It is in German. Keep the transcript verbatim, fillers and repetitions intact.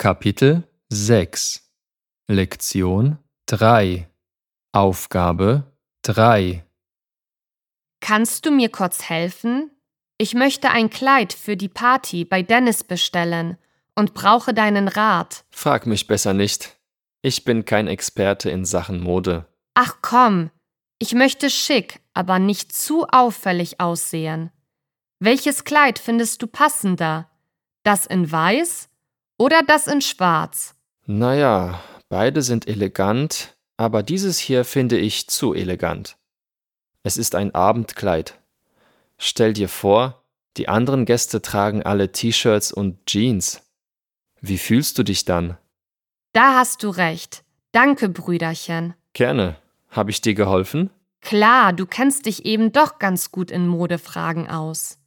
Kapitel sechs Lektion drei Aufgabe drei Kannst du mir kurz helfen? Ich möchte ein Kleid für die Party bei Dennis bestellen und brauche deinen Rat. Frag mich besser nicht. Ich bin kein Experte in Sachen Mode. Ach komm, ich möchte schick, aber nicht zu auffällig aussehen. Welches Kleid findest du passender? Das in weiß oder das in schwarz? Naja, beide sind elegant, aber dieses hier finde ich zu elegant. Es ist ein Abendkleid. Stell dir vor, die anderen Gäste tragen alle T-Shirts und Jeans. Wie fühlst du dich dann? Da hast du recht. Danke, Brüderchen. Gerne. Habe ich dir geholfen? Klar, du kennst dich eben doch ganz gut in Modefragen aus.